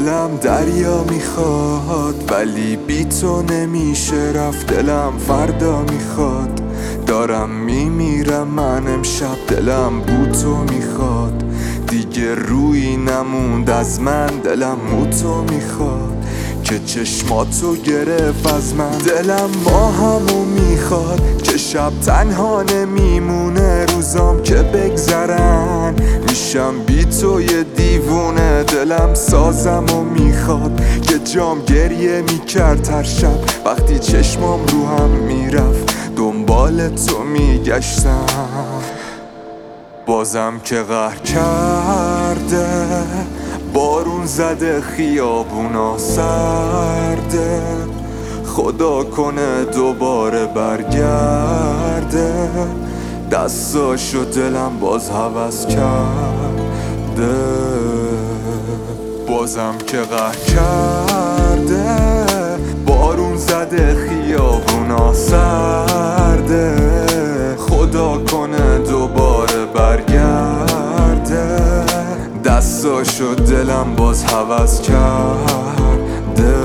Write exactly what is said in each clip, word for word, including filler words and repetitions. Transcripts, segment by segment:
دلم دریا میخواد ولی بی تو نمیشه رفت. دلم فردا میخواد دارم میمیرم من امشب. دلم بو تو میخواد دیگه روی نموند از من. دلم مو تو میخواد که چشماتو گرفت از من. دلم ماهمو میخواد که شب تنها نمیمونه روزام که بگذرن میشم بی تو یه دیوونه. دلم سازمو میخواد که جام گریه میکرد هر شب وقتی چشمام رو هم میرفت دنبال تو میگشتم. بازم که قهر کرده بارون زده خیابونا سرده. خدا کنه دوباره برگرده دستاشو دلم باز هوس کرده. بازم که قهر کرده بارون زده خیابونا سرده. خدا کنه دوباره برگرده دستاشو دلم باز هوس کرده.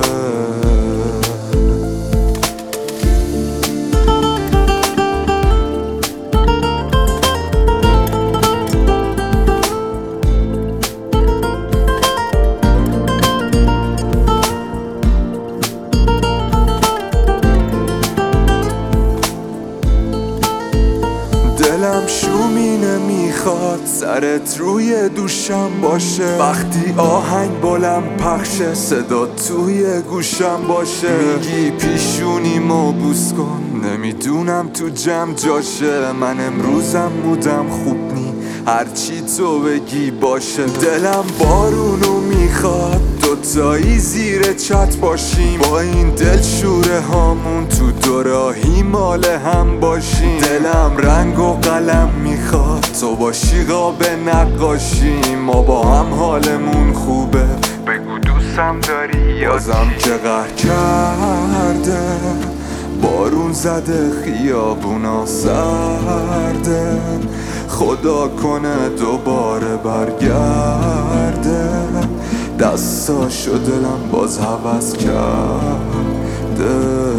دلم شومینه میخواد سرت روی دوشم باشه. وقتی آهنگ بلند پخشه صدا توی گوشم باشه. میگی پیشونیمو بوس کن نمیدونم تو جمع جاشه. من امروزم بودم خوب نی هرچی تو بگی باشه. دلم بارونو میخواد دوتایی زیر چت باشیم با این دل شوره هامون تو دوراهی مال هم باشیم. دلم رنگ و قلم میخواد تو باشی قاب نقاشی. ما با هم حالمون خوبه بگو دوستم داری یا بازم که قهر کرده بارون زده خیابونا سرده. خدا کنه دوباره برگرده دستاشو دلم باز هوس کرده.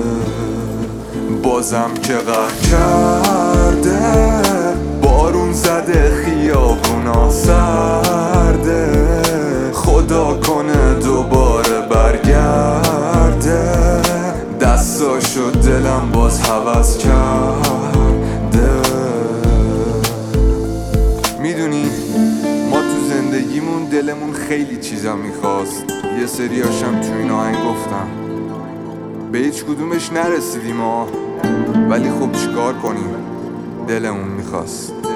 بازم که قهر کرده بارون زده خیابونا سرده. خدا کنه دوباره برگرده دستاشو دلم باز هوس کرده. میدونی ما تو زندگیمون دلمون خیلی چیزا میخواست. یه سریاشم تو این آهنگ گفتم به هیچ کدومش نرسیدیم ها ولی خب چیکار کنیم دلمون میخواست.